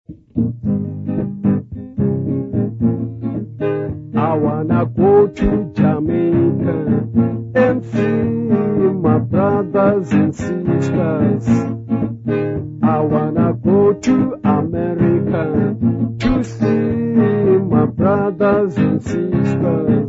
I wanna go to Jamaica and see my brothers and sisters. I wanna go to America to see my brothers and sisters.